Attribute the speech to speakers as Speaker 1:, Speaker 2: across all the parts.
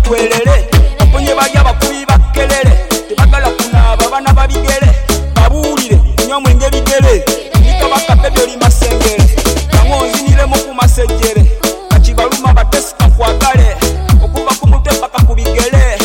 Speaker 1: twelele oponye balya bakubi bakkelele tebagala kunaaba bana babigere babuulire nnyo mwenge bigere nikabaka pebyoli masengere kangonziniremu ku masejjere kakibaluma batesika kwagale okuva ku mutwe paka ku bigere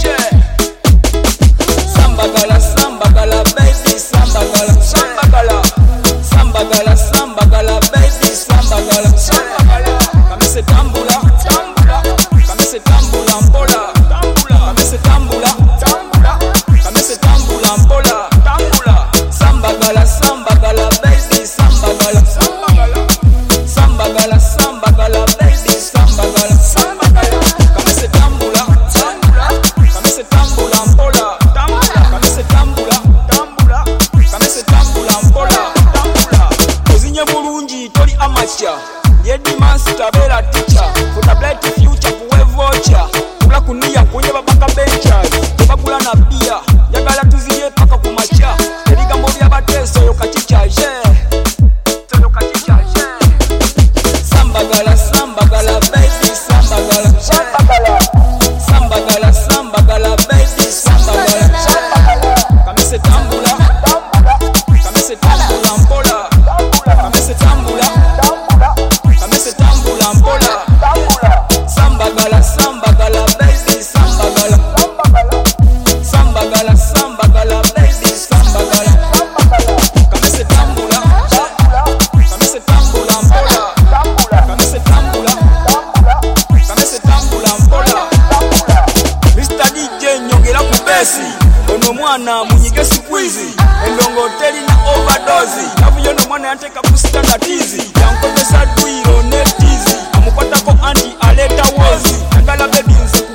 Speaker 1: sambagala sambagala baby sambagala sambagala sambagala sambagala baby sambagala sambagala kamese tambula tambula kamese tambula mpola tambula kamese tambula tambula kamese tambula mpola tambula sambagala sambagala baby sambagala sambagala sambagala sambagala baby sambagala sambagala kamese tambula tambula kamese tambula mpola tambula kamese tambula tambula kamese tambula mpola tambula ozinye bulungi toli amacha yedi master bela teacher for the bright future kuwe vocha kula kunia kunye babaka benchers tebagula na bia yagala tuziye paka kumacha ebigambo byabateso yokachicha sambagala sambagala baby sambagala sambagala sambagala sambagala baby sambagala kamese tambula kamese tambula mpola kamese tambula kamese tambula mpola sambagala sambagala baby sambagala sambagala sambagala baby sambagala kamese tambula kamese tambula mpola kamese tambula kamese tambula mpola Mr. DJ nyongera ku besi ono mwana munyige squeeze endongo terina overdose navuyo no mwana yanteka ku standardizi yankozesa dwiro netizi amukwatako anti aleta wozi agala baby